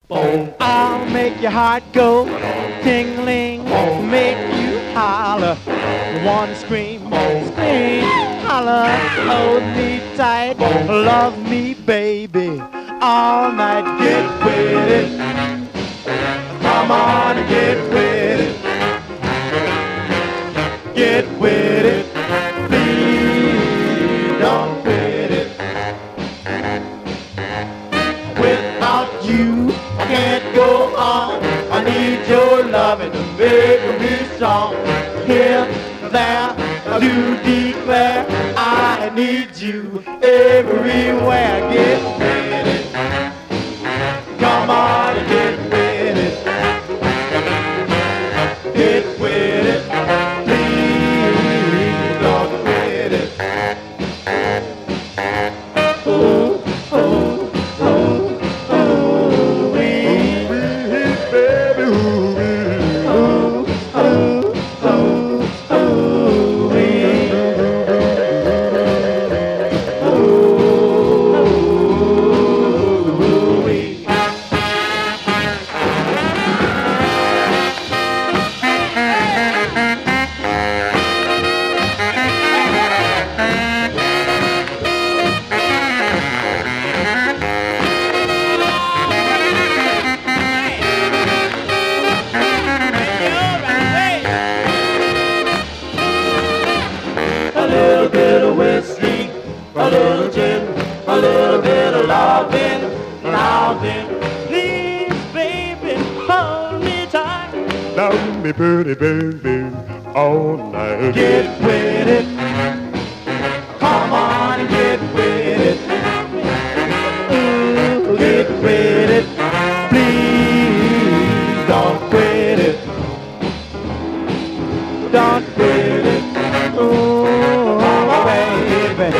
I'll make your heart go tingling, make you holler. You wanna scream, scream, holler. Hold me tight, love me, baby, all night. Get with it, come on and get with it. Get with it, please don't quit it. Without you, I can't go on. I need your loving to make me strong. Here, there, to declare I need you everywhere. Get with it, come on and get with it. Get with it, please don't quit it. Ooh, ooh. A little bit of whiskey, a little gin, a little bit of loving, loving. Please, baby, hold me tight. Love me pretty baby all night. Get with it, come on and get with it. Ooh, get with it, please don't quit it. Don't quit it. Ooh, baby.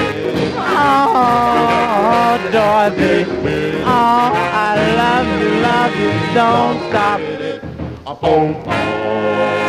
Oh, Dorothy. Oh, I love you, don't stop. Boom, boom.